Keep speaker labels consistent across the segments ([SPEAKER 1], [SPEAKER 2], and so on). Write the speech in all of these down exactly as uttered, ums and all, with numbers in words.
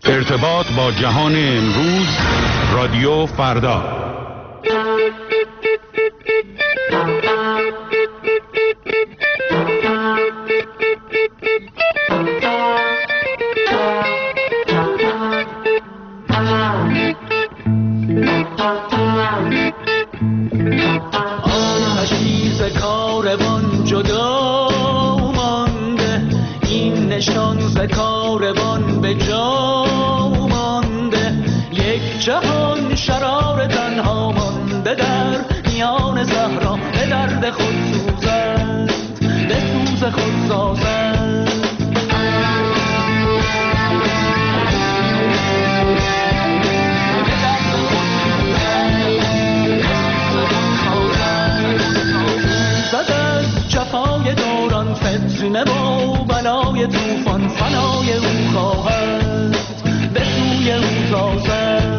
[SPEAKER 1] ارتباط با جهان امروز، رادیو فردا.
[SPEAKER 2] جهان شرار تنها مانده در میان صحرا، به درد خود سوزد، به سوز خود سازد. زد از جفای دوران فتنه با بلای طوفان، فنای او خواهد، به سوی او تازد.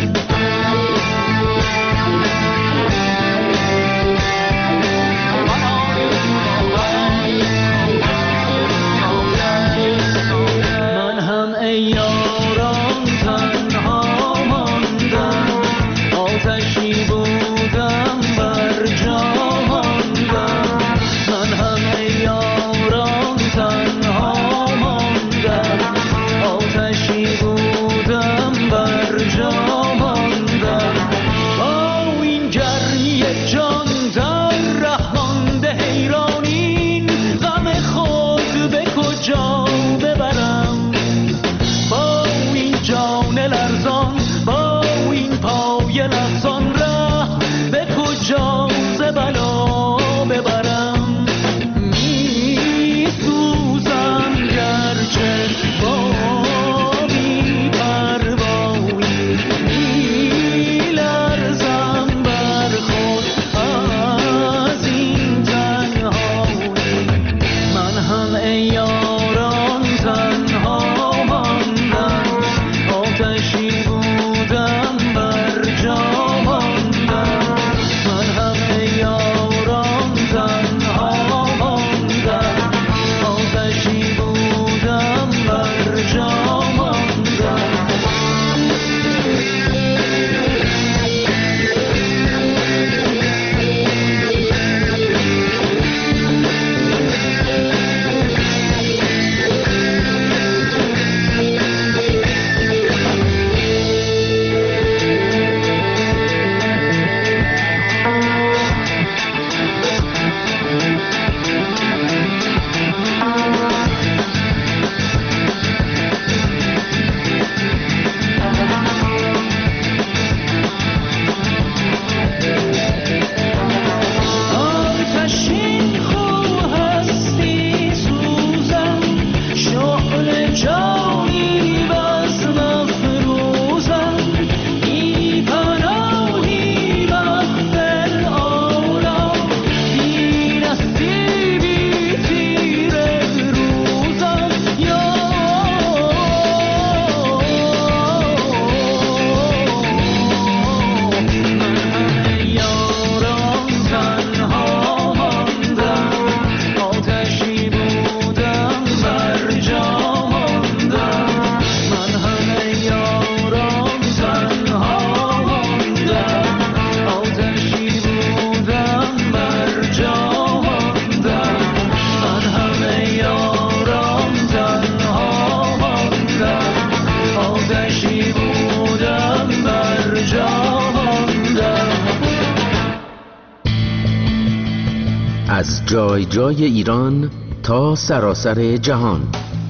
[SPEAKER 3] از جای جای ایران تا سراسر جهان،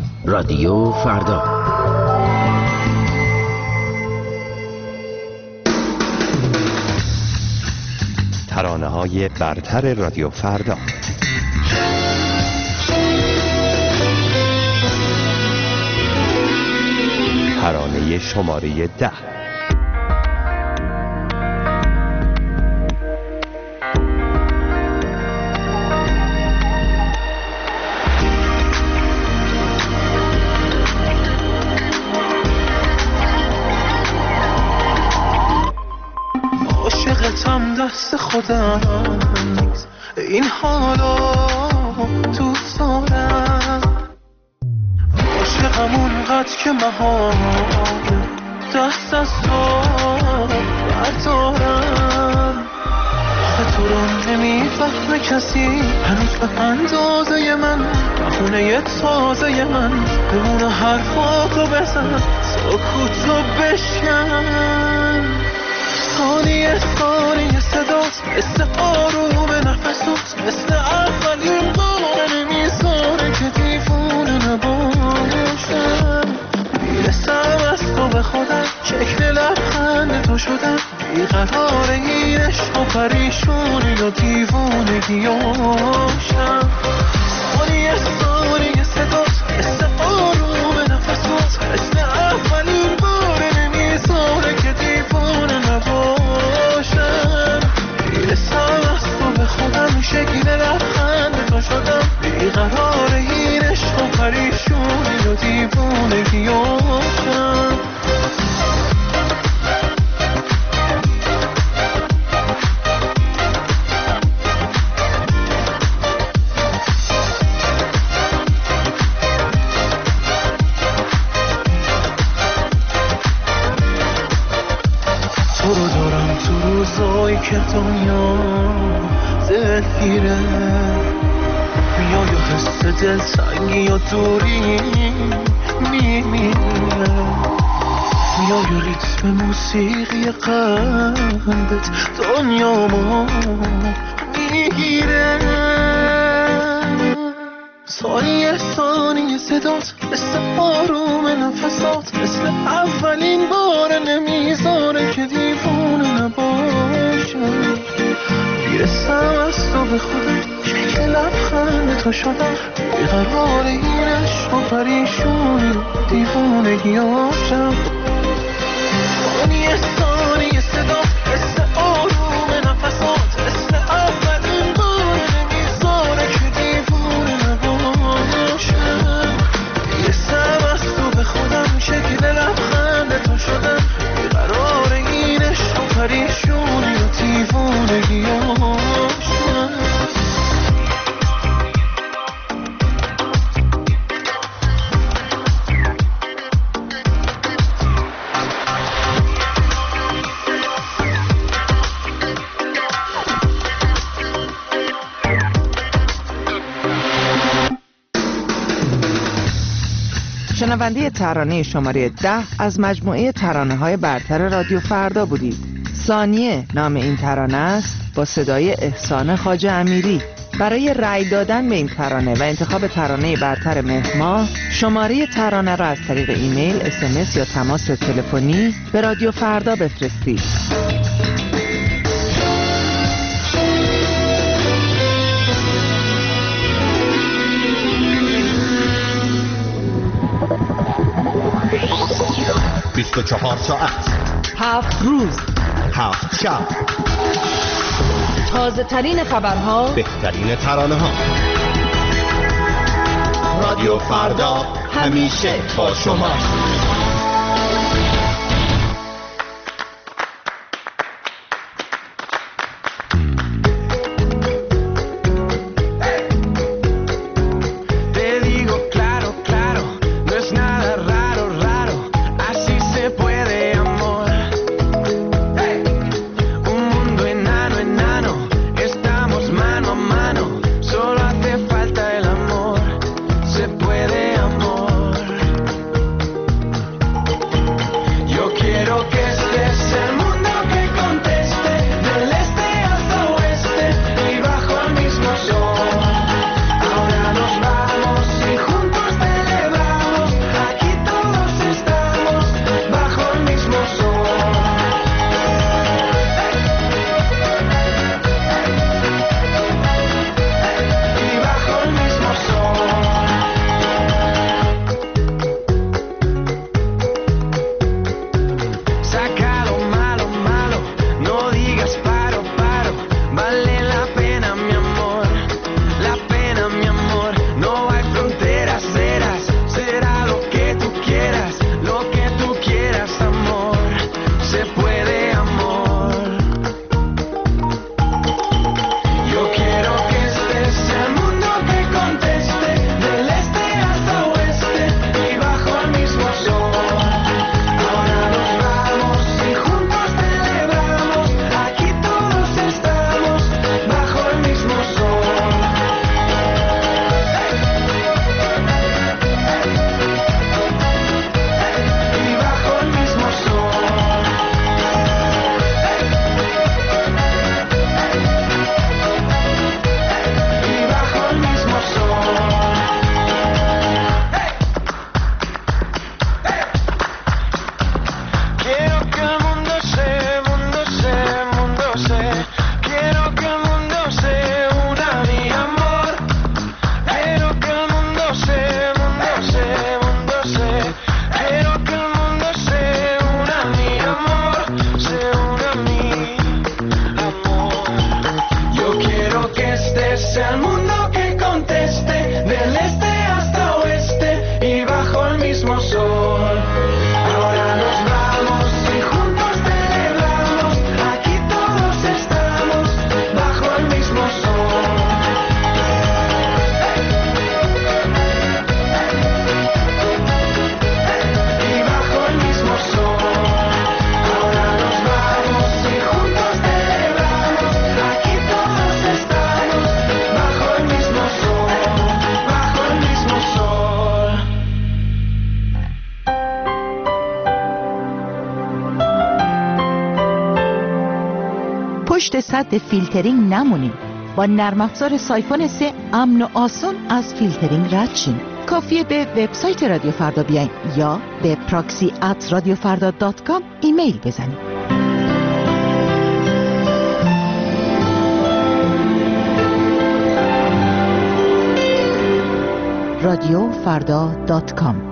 [SPEAKER 3] رادیو فردا.
[SPEAKER 4] ترانه‌های برتر رادیو فردا. ترانه شماره ده.
[SPEAKER 5] عاشقتم دست خودم نیست، این حالا دوست دارم. عاشقم اونقدر فقط که مهار دست از تو بردارم. آخه تو رو نمیفهمه کسی هنوز به اندازه من، بخونه تازه من بمونه حرفاتو بزن سکوتو بشکن. ثانیه ثانیه صدات مثل آروم نفسات، مثل اولین بار نمیذاره که دیوونه نباشم. میرسم از تو به خودم، شکل لبخند تو شدم، بیقرار این عشق و پریشونی و دیوونگیاشم. ثانیه ثانیه صدات مثل آروم نفسات، مثل اولین بار نمیذاره که دیوونه نباشم. میرسم از تو به خودم، شکل لبخند تو شدم، بیقرار این عشق و پریشونی و دیوونگیاشم. که دنیا دلگیره میای و حس دلتنگی و دوری میمیره، میای و ریتم موسیقی قلبت دنیامو میگیره. ثانیه ثانیه صدات مثل آروم نفسات، مثل اولین بار نمیذاره که دیوونه نباشم. میرسم از تو به خودم، شکل لبخند تو شدم، بیقرار این عشق و پریشونی دیوونگیاشم. ثانیه ثانیه صدات مثل آروم نفسات، مثل اولین بار نمیذاره که دیوونه نباشم. میرسم از تو به خودم، شکل لبخند تو شدم، بیقرار این عشق و پریشونی و دیوونگیاشم.
[SPEAKER 6] شنونده ترانه شماره ده از مجموعه ترانه‌های برتر رادیو فردا بودید. ثانیه نام این ترانه است، با صدای احسان خواجه امیری. برای رأی دادن به این ترانه و انتخاب ترانه برتر مهر ماه، شماره ترانه را از طریق ایمیل، اس ام اس یا تماس تلفنی به رادیو فردا بفرستید.
[SPEAKER 1] بیست و چهار ساعت،
[SPEAKER 7] هفت روز،
[SPEAKER 1] هفت شب،
[SPEAKER 7] تازه ترین خبرها،
[SPEAKER 1] بهترین ترانه ها. رادیو فردا همیشه با شما.
[SPEAKER 8] پشت سد فیلترینگ نمونین. با نرم افزار سایفون سه امن و آسون از فیلترینگ رد شین. کافیه به وبسایت رادیو فردا بیاین یا به پراکسی ات رادیو فردا دات کام ایمیل بزنید. رادیو فردا دات کام.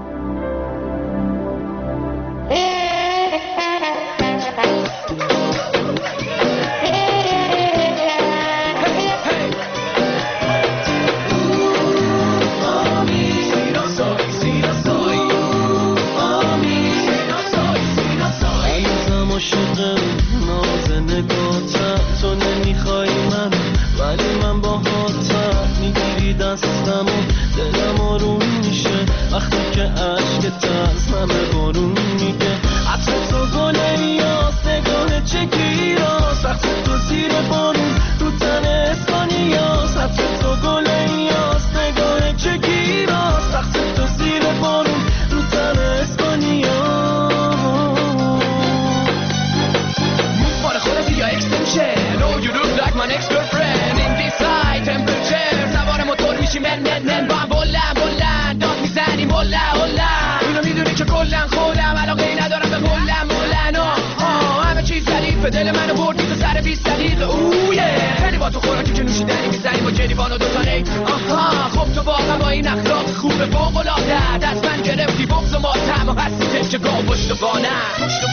[SPEAKER 2] دل منو بردی تو سر بیست دقیقه اویه خیلی با تو خوراکی که نوشیدنی میزنی با جریبان و دوتا نیک. آها خب تو واقعا با این اخلاق خوبه فوق‌العاده دست من گرفتی بغض و ماتم و هستی تکه گاه پشت بانم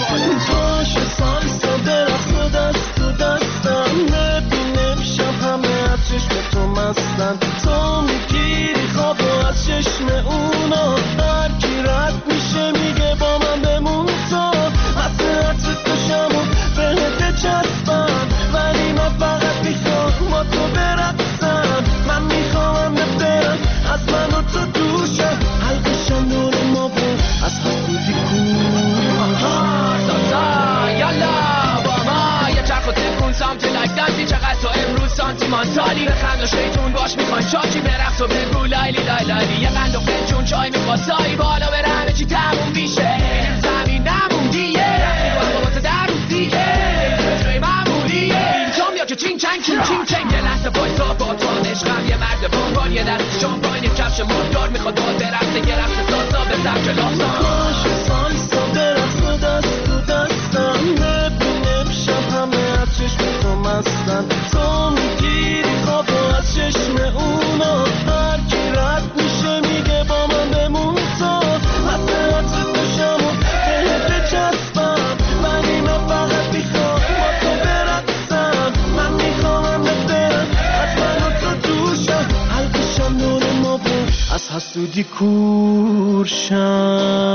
[SPEAKER 5] پاش سالسا درخت و دست و دستم نبینم شب همه از چشم تو مستن تو میگیری خواب و از چشم اونا هر کی رد میشه میگه با من بمون تو مسئلت توشم و بهت چسبم ولی من فقط میخوام با تو برقصم من میخوام ببرم از من و تو دوشم حلقشم دور ما بود از حسودی کن
[SPEAKER 2] سازا یالا با ما یه چرخ و تکون سامتی لایک دانسی چقدر تو امروز سانتیمانتالی بخند و شیطون باش میخوان چاچی برقص و بگو لایلی لای لایلی یه قند و فنجون چای میخواستایی بالا بره همه چی تموم میشه زمین نموندیه بابات در رو دیگه جای معمولیه اینجام یا که چین چنگ چین چین چنگ یه لحظه بایستا با تو عشقم یه مرد بانبان یه دست شامپاین یه کفش مردار میخواد باد برقصه یه رقص سازا به سبک لاستان
[SPEAKER 5] پاش سالسا درخت و دست و دستم نبینم شب همه از چشم تو مستن تو میگیری خواب و از چشم اونا هر کی رد میشه میگه با من بمون تو مسئلت توشم و بهت چسبم ولی من فقط میخوام با تو برقصم من میخوام ببرم از من و تو دوشم حلقشم دور ما بود از حسودی کورشم